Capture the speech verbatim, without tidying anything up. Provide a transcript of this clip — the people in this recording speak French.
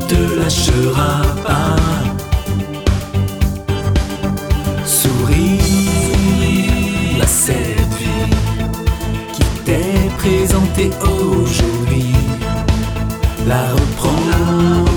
te lâchera pas. Souris à cette vie qui t'est présentée aujourd'hui. La reprends.